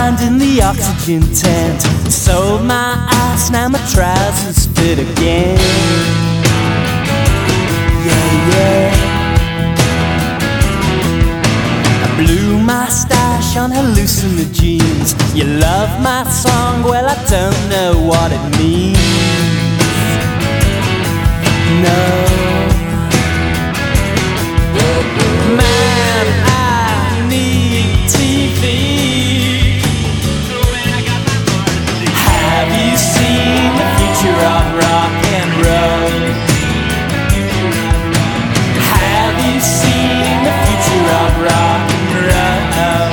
mind in the oxygen tent. Sold my ass, now my trousers fit again. Yeah, yeah. I blew my stash on hallucinogens. You love my song, well I don't know what it means. No. Man, I need TV. Have you seen the future of rock and roll? Have you seen the future of rock and roll?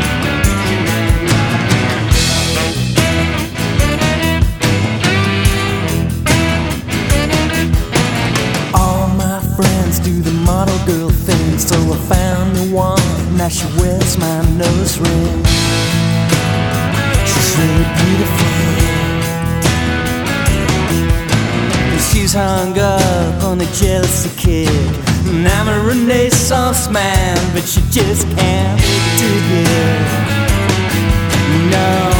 All my friends do the model girl thing, so I found the one. Now she wears my nose ring. She's really beautiful. She's hung up on a jealousy kid. And I'm a Renaissance man, but she just can't dig it. No.